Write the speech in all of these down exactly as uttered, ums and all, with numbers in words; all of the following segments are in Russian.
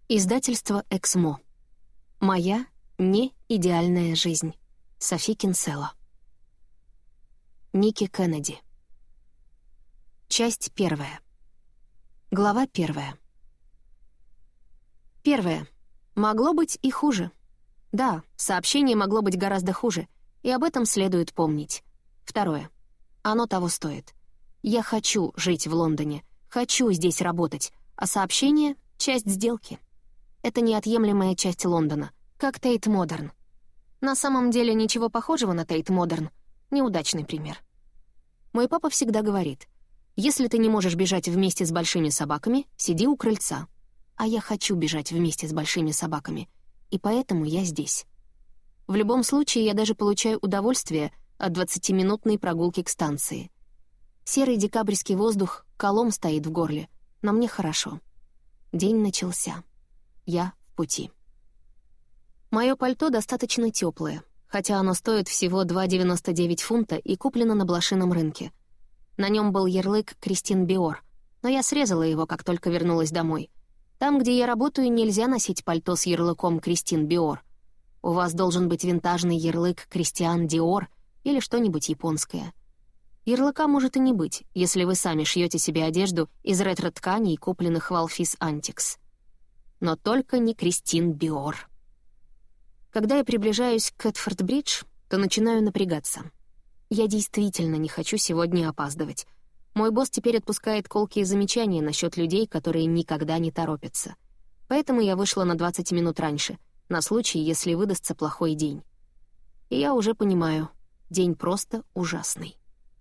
Издательство «Эксмо». Моя неидеальная жизнь. Софи Кинсела. Ники Кеннеди. Часть первая. Глава первая. Первое. Могло быть и хуже. Да, сообщение могло быть гораздо хуже, и об этом следует помнить. Второе. Оно того стоит. Я хочу жить в Лондоне, хочу здесь работать, а сообщение — часть сделки. Это неотъемлемая часть Лондона, как Тейт Модерн. На самом деле ничего похожего на Тейт Модерн. Неудачный пример. Мой папа всегда говорит, если ты не можешь бежать вместе с большими собаками, сиди у крыльца. А я хочу бежать вместе с большими собаками, и поэтому я здесь. В любом случае, я даже получаю удовольствие от двадцатиминутной прогулки к станции. Серый декабрьский воздух колом стоит в горле, но мне хорошо. День начался. Я в пути. Мое пальто достаточно теплое, хотя оно стоит всего два девяносто девять фунта и куплено на блошином рынке. На нем был ярлык «Кристин Биор», но я срезала его, как только вернулась домой. Там, где я работаю, нельзя носить пальто с ярлыком «Кристин Биор». У вас должен быть винтажный ярлык «Кристиан Диор» или что-нибудь японское. Ярлыка может и не быть, если вы сами шьете себе одежду из ретро-тканей, купленных в Alphys Antiques. Но только не Кристин Биор. Когда я приближаюсь к Кэтфорд-бридж, то начинаю напрягаться. Я действительно не хочу сегодня опаздывать. Мой босс теперь отпускает колкие замечания насчет людей, которые никогда не торопятся. Поэтому я вышла на двадцать минут раньше, на случай, если выдастся плохой день. И я уже понимаю, день просто ужасный.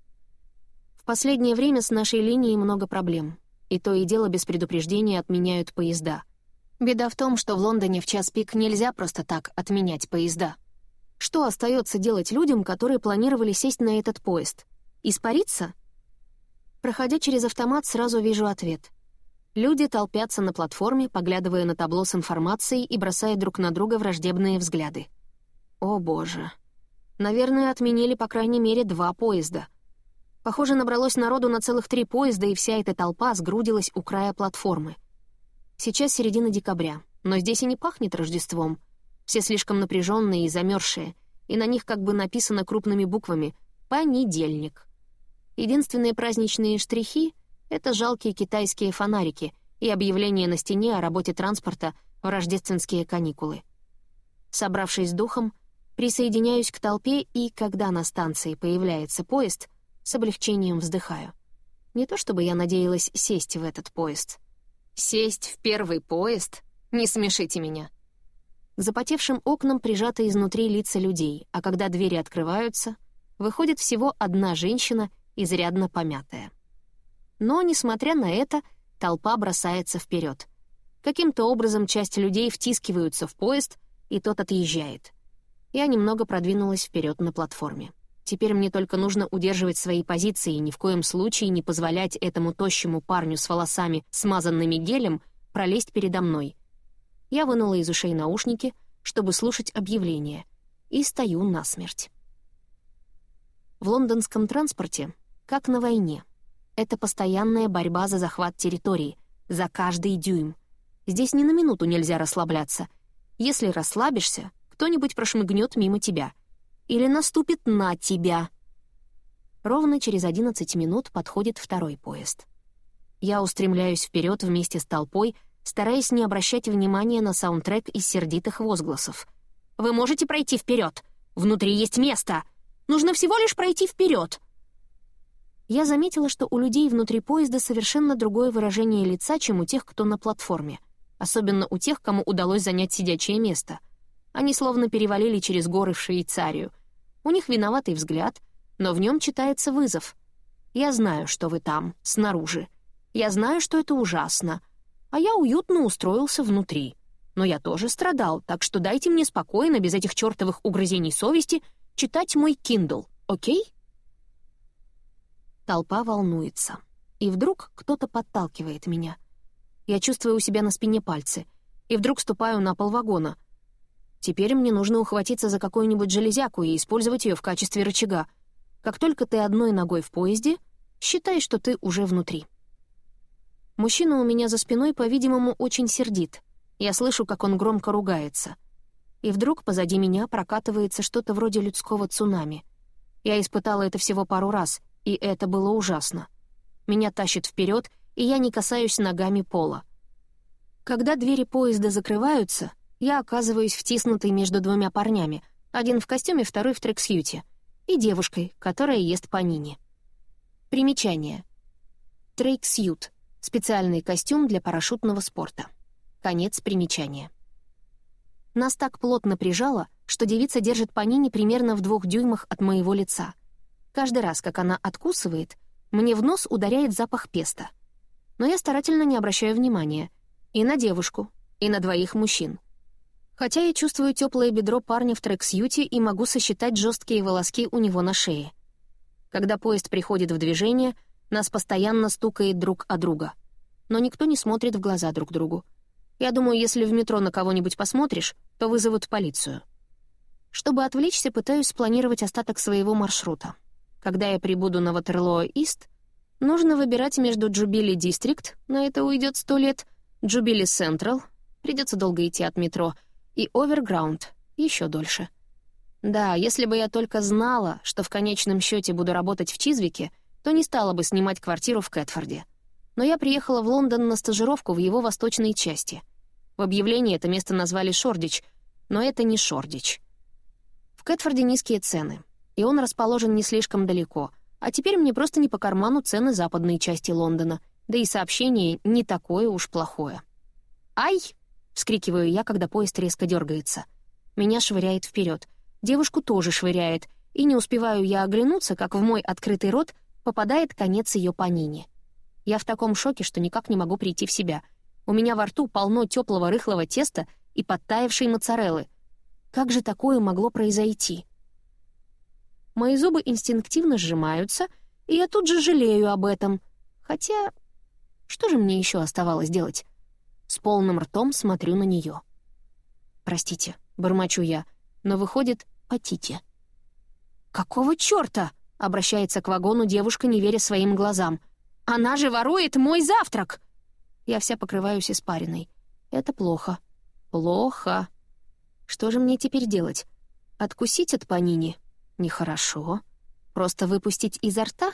В последнее время с нашей линией много проблем, и то и дело без предупреждения отменяют поезда. Беда в том, что в Лондоне в час пик нельзя просто так отменять поезда. Что остается делать людям, которые планировали сесть на этот поезд? Испариться? Проходя через автомат, сразу вижу ответ. Люди толпятся на платформе, поглядывая на табло с информацией и бросая друг на друга враждебные взгляды. О боже. Наверное, отменили по крайней мере два поезда. Похоже, набралось народу на целых три поезда, и вся эта толпа сгрудилась у края платформы. Сейчас середина декабря, но здесь и не пахнет Рождеством. Все слишком напряженные и замерзшие, и на них как бы написано крупными буквами «Понедельник». Единственные праздничные штрихи — это жалкие китайские фонарики и объявления на стене о работе транспорта в рождественские каникулы. Собравшись с духом, присоединяюсь к толпе, и, когда на станции появляется поезд, с облегчением вздыхаю. Не то чтобы я надеялась сесть в этот поезд. Сесть в первый поезд? Не смешите меня. К запотевшим окнам прижаты изнутри лица людей, а когда двери открываются, выходит всего одна женщина, изрядно помятая. Но, несмотря на это, толпа бросается вперед. Каким-то образом часть людей втискиваются в поезд, и тот отъезжает. Я немного продвинулась вперед на платформе. Теперь мне только нужно удерживать свои позиции и ни в коем случае не позволять этому тощему парню с волосами, смазанными гелем, пролезть передо мной. Я вынула из ушей наушники, чтобы слушать объявление, и стою насмерть. В лондонском транспорте, как на войне, это постоянная борьба за захват территории, за каждый дюйм. Здесь ни на минуту нельзя расслабляться. Если расслабишься, кто-нибудь прошмыгнет мимо тебя — или наступит на тебя. Ровно через одиннадцать минут подходит второй поезд. Я устремляюсь вперед вместе с толпой, стараясь не обращать внимания на саундтрек из сердитых возгласов. «Вы можете пройти вперед! Внутри есть место! Нужно всего лишь пройти вперед!» Я заметила, что у людей внутри поезда совершенно другое выражение лица, чем у тех, кто на платформе. Особенно у тех, кому удалось занять сидячее место. Они словно перевалили через горы в Швейцарию. У них виноватый взгляд, но в нем читается вызов. «Я знаю, что вы там, снаружи. Я знаю, что это ужасно. А я уютно устроился внутри. Но я тоже страдал, так что дайте мне спокойно, без этих чертовых угрызений совести, читать мой Kindle, окей?» Толпа волнуется. И вдруг кто-то подталкивает меня. Я чувствую у себя на спине пальцы. И вдруг ступаю на пол вагона. Теперь мне нужно ухватиться за какую-нибудь железяку и использовать ее в качестве рычага. Как только ты одной ногой в поезде, считай, что ты уже внутри. Мужчина у меня за спиной, по-видимому, очень сердит. Я слышу, как он громко ругается. И вдруг позади меня прокатывается что-то вроде людского цунами. Я испытала это всего пару раз, и это было ужасно. Меня тащит вперед, и я не касаюсь ногами пола. Когда двери поезда закрываются, я оказываюсь втиснутой между двумя парнями, один в костюме, второй в трексьюте, и девушкой, которая ест панини. Примечание. Трексьют — специальный костюм для парашютного спорта. Конец примечания. Нас так плотно прижало, что девица держит панини примерно в двух дюймах от моего лица. Каждый раз, как она откусывает, мне в нос ударяет запах песто. Но я старательно не обращаю внимания и на девушку, и на двоих мужчин. Хотя я чувствую теплое бедро парня в трексьюте и могу сосчитать жесткие волоски у него на шее. Когда поезд приходит в движение, нас постоянно стукает друг о друга. Но никто не смотрит в глаза друг другу. Я думаю, если в метро на кого-нибудь посмотришь, то вызовут полицию. Чтобы отвлечься, пытаюсь спланировать остаток своего маршрута. Когда я прибуду на Ватерлоо-Ист, нужно выбирать между Джубили-Дистрикт, на это уйдет сто лет, Джубили-Централ, придется долго идти от метро, и Оверграунд, еще дольше. Да, если бы я только знала, что в конечном счете буду работать в Чизвике, то не стала бы снимать квартиру в Кэтфорде. Но я приехала в Лондон на стажировку в его восточной части. В объявлении это место назвали Шордич, но это не Шордич. В Кэтфорде низкие цены, и он расположен не слишком далеко, а теперь мне просто не по карману цены западной части Лондона, да и сообщение не такое уж плохое. «Ай!» — вскрикиваю я, когда поезд резко дергается. Меня швыряет вперед, девушку тоже швыряет, и не успеваю я оглянуться, как в мой открытый рот попадает конец ее панини. Я в таком шоке, что никак не могу прийти в себя. У меня во рту полно теплого рыхлого теста и подтаявшей моцареллы. Как же такое могло произойти? Мои зубы инстинктивно сжимаются, и я тут же жалею об этом. Хотя, что же мне еще оставалось делать? С полным ртом смотрю на нее. «Простите», — бормочу я, но выходит «потите». «Какого черта?» — обращается к вагону девушка, не веря своим глазам. «Она же ворует мой завтрак!» Я вся покрываюсь испариной. Это плохо. Плохо. Что же мне теперь делать? Откусить от панини? Нехорошо. Просто выпустить изо рта?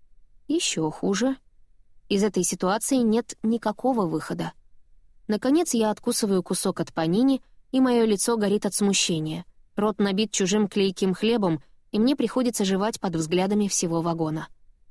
Еще хуже. Из этой ситуации нет никакого выхода. Наконец я откусываю кусок от панини, и мое лицо горит от смущения. Рот набит чужим клейким хлебом, и мне приходится жевать под взглядами всего вагона.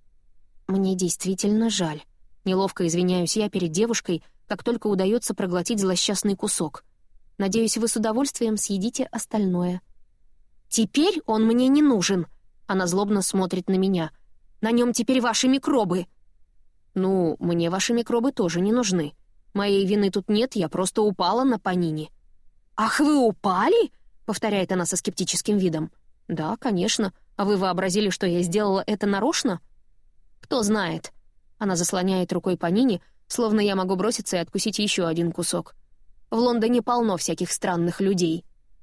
Мне действительно жаль. Неловко извиняюсь я перед девушкой, как только удается проглотить злосчастный кусок. Надеюсь, вы с удовольствием съедите остальное. «Теперь он мне не нужен!» Она злобно смотрит на меня. «На нем теперь ваши микробы!» «Ну, мне ваши микробы тоже не нужны. Моей вины тут нет, я просто упала на панини». «Ах, вы упали?» — повторяет она со скептическим видом. «Да, конечно. А вы вообразили, что я сделала это нарочно?» «Кто знает». Она заслоняет рукой панини, словно я могу броситься и откусить еще один кусок. «В Лондоне полно всяких странных людей».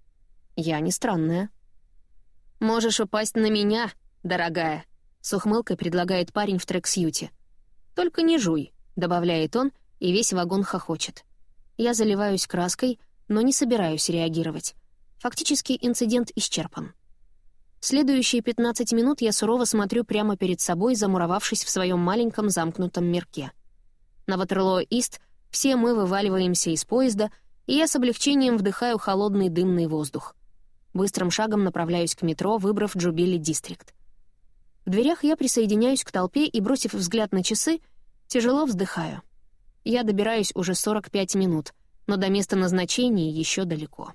«Я не странная». «Можешь упасть на меня, дорогая», — с ухмылкой предлагает парень в трексьюте. «Только не жуй», — добавляет он, и весь вагон хохочет. Я заливаюсь краской, но не собираюсь реагировать. Фактически инцидент исчерпан. Следующие пятнадцать минут я сурово смотрю прямо перед собой, замуровавшись в своем маленьком замкнутом мирке. На Ватерлоо-Ист все мы вываливаемся из поезда, и я с облегчением вдыхаю холодный дымный воздух. Быстрым шагом направляюсь к метро, выбрав Джубили-Дистрикт. В дверях я присоединяюсь к толпе и, бросив взгляд на часы, тяжело вздыхаю. Я добираюсь уже сорок пять минут, но до места назначения еще далеко.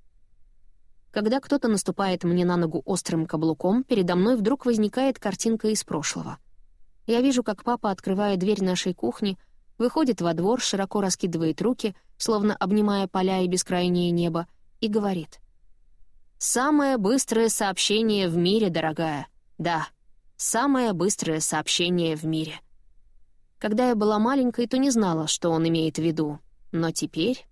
Когда кто-то наступает мне на ногу острым каблуком, передо мной вдруг возникает картинка из прошлого. Я вижу, как папа, открывая дверь нашей кухни, выходит во двор, широко раскидывает руки, словно обнимая поля и бескрайнее небо, и говорит: «Самое быстрое сообщение в мире, дорогая. Да, самое быстрое сообщение в мире». Когда я была маленькой, то не знала, что он имеет в виду, но теперь...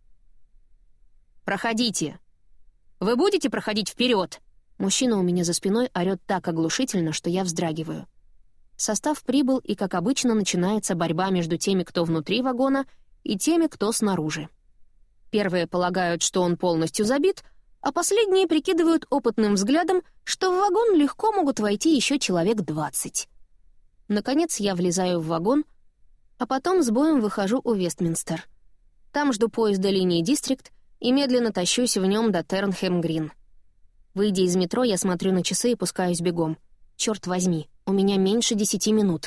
«Проходите! Вы будете проходить вперед?» Мужчина у меня за спиной орёт так оглушительно, что я вздрагиваю. Состав прибыл, и, как обычно, начинается борьба между теми, кто внутри вагона, и теми, кто снаружи. Первые полагают, что он полностью забит, а последние прикидывают опытным взглядом, что в вагон легко могут войти еще человек двадцать. Наконец я влезаю в вагон, а потом с боем выхожу у Вестминстер. Там жду поезда линии Дистрикт и медленно тащусь в нем до Тернхэм-Грин. Выйдя из метро, я смотрю на часы и пускаюсь бегом. Черт возьми, у меня меньше десяти минут.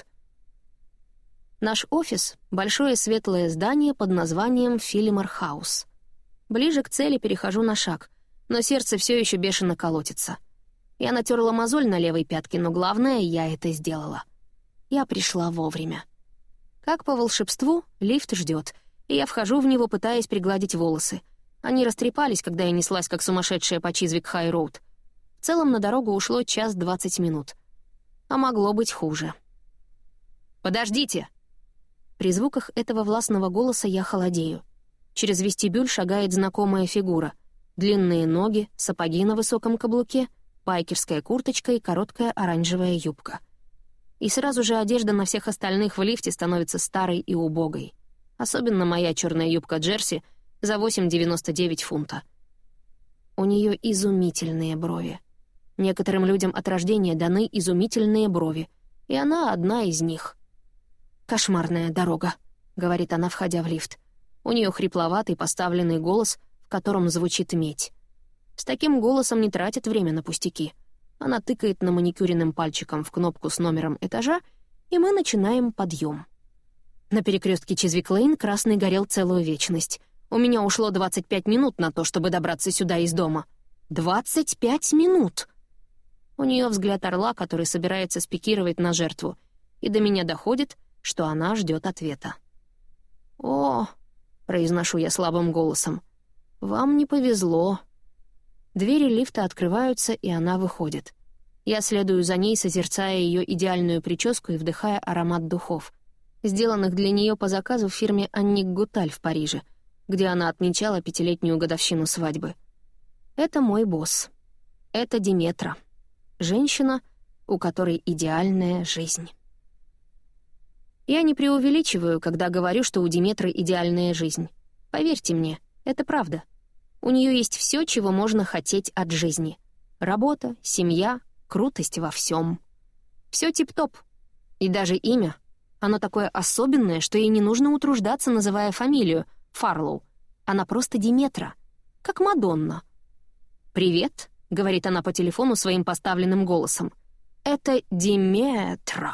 Наш офис — большое светлое здание под названием Филлимор Хаус. Ближе к цели перехожу на шаг, но сердце все еще бешено колотится. Я натерла мозоль на левой пятке, но главное, я это сделала. Я пришла вовремя. Как по волшебству, лифт ждет, и я вхожу в него, пытаясь пригладить волосы. Они растрепались, когда я неслась как сумасшедшая по Чизвик-Хай-Роуд. В целом на дорогу ушло час двадцать минут. А могло быть хуже. «Подождите!» При звуках этого властного голоса я холодею. Через вестибюль шагает знакомая фигура. Длинные ноги, сапоги на высоком каблуке, байкерская курточка и короткая оранжевая юбка. И сразу же одежда на всех остальных в лифте становится старой и убогой. Особенно моя черная юбка Джерси за восемь девяносто девять фунта. У нее изумительные брови. Некоторым людям от рождения даны изумительные брови, и она одна из них. «Кошмарная дорога», — говорит она, входя в лифт. У нее хрипловатый поставленный голос, в котором звучит медь. С таким голосом не тратит время на пустяки. Она тыкает на маникюренным пальчиком в кнопку с номером этажа, и мы начинаем подъем. На перекрестке Чизвик-Лейн красный горел целую вечность. У меня ушло двадцать пять минут на то, чтобы добраться сюда из дома. двадцать пять минут! У нее взгляд орла, который собирается спикировать на жертву, и до меня доходит, что она ждет ответа. «О», — произношу я слабым голосом, — «вам не повезло». Двери лифта открываются, и она выходит. Я следую за ней, созерцая ее идеальную прическу и вдыхая аромат духов, сделанных для нее по заказу в фирме «Анник Гуталь» в Париже, где она отмечала пятилетнюю годовщину свадьбы. Это мой босс. Это Диметра. Женщина, у которой идеальная жизнь. Я не преувеличиваю, когда говорю, что у Диметры идеальная жизнь. Поверьте мне, это правда. У нее есть все, чего можно хотеть от жизни. Работа, семья, крутость во всем. Все тип-топ. И даже имя. Оно такое особенное, что ей не нужно утруждаться, называя фамилию Фарлоу. Она просто Диметра, как Мадонна. «Привет», — говорит она по телефону своим поставленным голосом. «Это Диметра».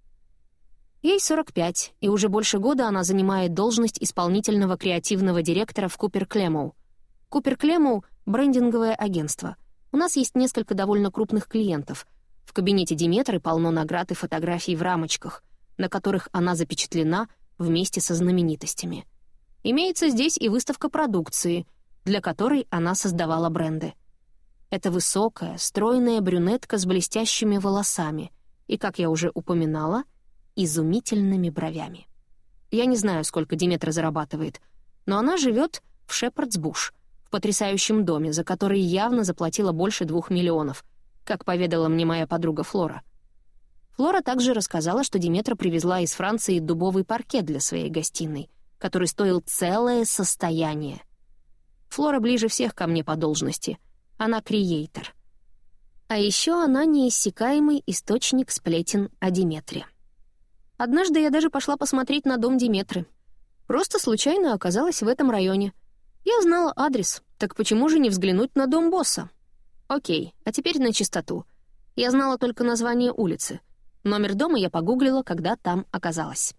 Ей сорок пять, и уже больше года она занимает должность исполнительного креативного директора в Купер Клемоу. Купер Клемоу — брендинговое агентство. У нас есть несколько довольно крупных клиентов. В кабинете Диметры полно наград и фотографий в рамочках, на которых она запечатлена вместе со знаменитостями. Имеется здесь и выставка продукции, для которой она создавала бренды. Это высокая, стройная брюнетка с блестящими волосами и, как я уже упоминала, изумительными бровями. Я не знаю, сколько Диметра зарабатывает, но она живет в Шепардс-Буш, в потрясающем доме, за который явно заплатила больше двух миллионов, как поведала мне моя подруга Флора. Флора также рассказала, что Диметра привезла из Франции дубовый паркет для своей гостиной, который стоил целое состояние. Флора ближе всех ко мне по должности. Она креатор. А еще она неиссякаемый источник сплетен о Диметре. Однажды я даже пошла посмотреть на дом Диметры. Просто случайно оказалась в этом районе. Я знала адрес, так почему же не взглянуть на дом босса? Окей, а теперь на чистоту. Я знала только название улицы. Номер дома я погуглила, когда там оказалась.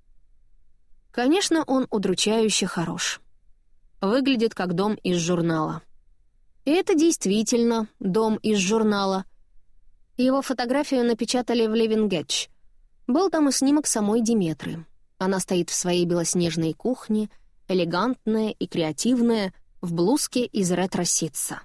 Конечно, он удручающе хорош. Выглядит как дом из журнала. И это действительно дом из журнала. Его фотографию напечатали в Левингедж. Был там и снимок самой Диметры. Она стоит в своей белоснежной кухне, элегантная и креативная, в блузке из ретро-ситца.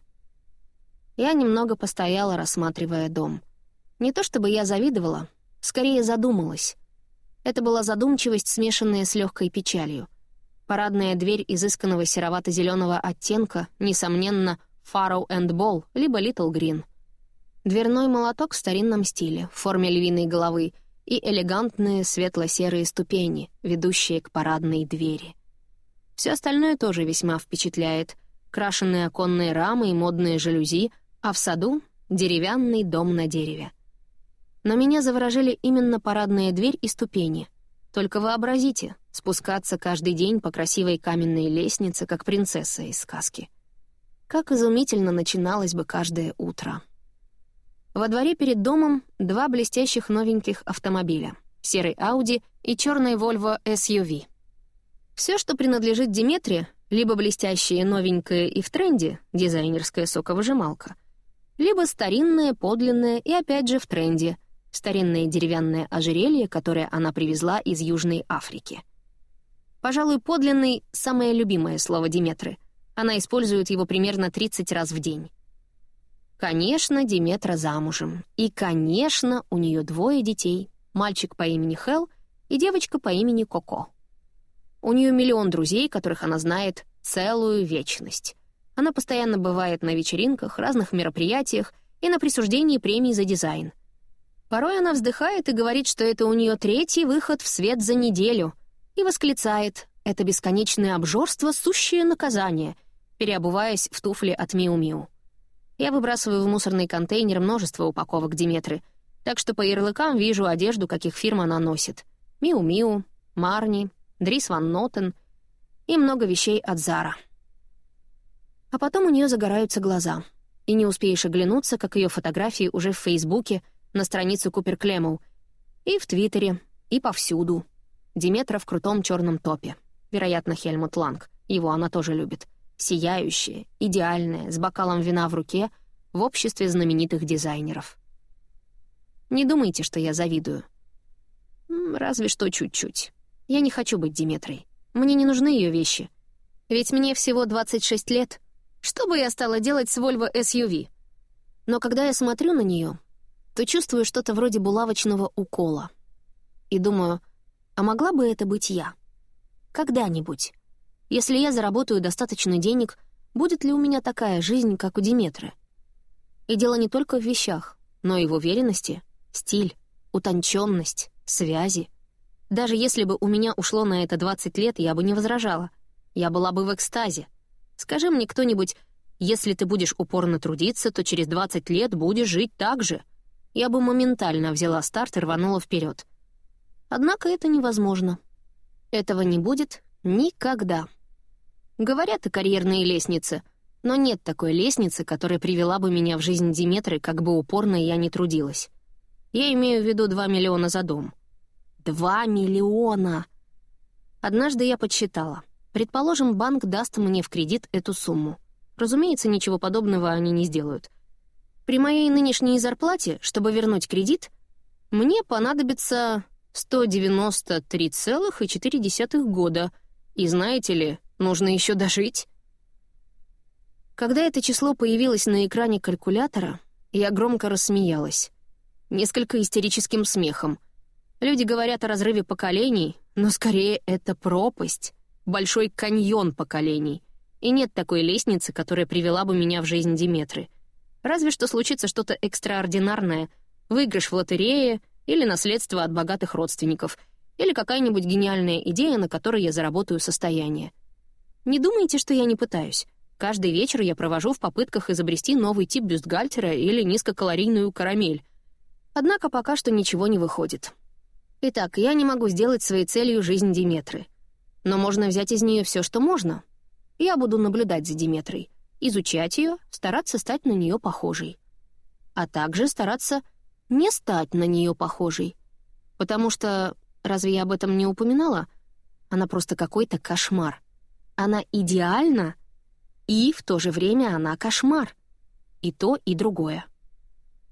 Я немного постояла, рассматривая дом. Не то чтобы я завидовала, скорее задумалась. Это была задумчивость, смешанная с легкой печалью. Парадная дверь изысканного серовато-зеленого оттенка, несомненно, Farrow энд Ball, либо Little Green. Дверной молоток в старинном стиле, в форме львиной головы, и элегантные светло-серые ступени, ведущие к парадной двери. Все остальное тоже весьма впечатляет. Крашеные оконные рамы и модные жалюзи, а в саду — деревянный дом на дереве. Но меня заворожили именно парадная дверь и ступени. Только вообразите, спускаться каждый день по красивой каменной лестнице, как принцесса из сказки. Как изумительно начиналось бы каждое утро. Во дворе перед домом два блестящих новеньких автомобиля — серый Audi и черный Volvo эс ю ви. Все, что принадлежит Диметре, либо блестящее новенькое и в тренде, дизайнерская соковыжималка, либо старинное, подлинное и опять же в тренде, старинное деревянное ожерелье, которое она привезла из Южной Африки. Пожалуй, подлинный — самое любимое слово Диметры. Она использует его примерно тридцать раз в день. Конечно, Диметра замужем. И, конечно, у нее двое детей. Мальчик по имени Хэл и девочка по имени Коко. У нее миллион друзей, которых она знает целую вечность. Она постоянно бывает на вечеринках, разных мероприятиях и на присуждении премий за дизайн. Порой она вздыхает и говорит, что это у нее третий выход в свет за неделю, и восклицает: «Это бесконечное обжорство — сущее наказание», переобуваясь в туфли от Миу-Миу. Я выбрасываю в мусорный контейнер множество упаковок Диметры, так что по ярлыкам вижу одежду, каких фирм она носит. Миу-Миу, Марни, Дрис Ван Нотен и много вещей от Зара. А потом у нее загораются глаза, и не успеешь оглянуться, как ее фотографии уже в Фейсбуке, на странице Купер Клемоу, и в Твиттере, и повсюду. Диметра в крутом черном топе. Вероятно, Хельмут Ланг. Его она тоже любит. Сияющая, идеальная, с бокалом вина в руке, в обществе знаменитых дизайнеров. Не думайте, что я завидую. Разве что чуть-чуть. Я не хочу быть Диметрой. Мне не нужны ее вещи. Ведь мне всего двадцать шесть лет. Что бы я стала делать с Volvo эс ю ви? Но когда я смотрю на нее, то чувствую что-то вроде булавочного укола. И думаю, а могла бы это быть я? Когда-нибудь. Если я заработаю достаточно денег, будет ли у меня такая жизнь, как у Диметры? И дело не только в вещах, но и в уверенности, стиль, утонченность, связи. Даже если бы у меня ушло на это двадцать лет, я бы не возражала. Я была бы в экстазе. Скажи мне кто-нибудь: если ты будешь упорно трудиться, то через двадцать лет будешь жить так же. Я бы моментально взяла старт и рванула вперед. Однако это невозможно. Этого не будет никогда. Говорят о карьерной лестнице, но нет такой лестницы, которая привела бы меня в жизнь Диметры, как бы упорно я ни трудилась. Я имею в виду два миллиона за дом. Два миллиона! Однажды я подсчитала. Предположим, банк даст мне в кредит эту сумму. Разумеется, ничего подобного они не сделают. При моей нынешней зарплате, чтобы вернуть кредит, мне понадобится сто девяносто три целых четыре десятых года. И знаете ли, нужно еще дожить. Когда это число появилось на экране калькулятора, я громко рассмеялась. Несколько истерическим смехом. Люди говорят о разрыве поколений, но скорее это пропасть, большой каньон поколений. И нет такой лестницы, которая привела бы меня в жизнь Диметры. Разве что случится что-то экстраординарное, выигрыш в лотерее или наследство от богатых родственников, или какая-нибудь гениальная идея, на которой я заработаю состояние. Не думайте, что я не пытаюсь. Каждый вечер я провожу в попытках изобрести новый тип бюстгальтера или низкокалорийную карамель. Однако пока что ничего не выходит. Итак, я не могу сделать своей целью жизнь Диметры. Но можно взять из нее все, что можно. Я буду наблюдать за Диметрой, изучать ее, стараться стать на нее похожей. А также стараться не стать на нее похожей. Потому что, разве я об этом не упоминала? Она просто какой-то кошмар. Она идеальна, и в то же время она кошмар. И то, и другое.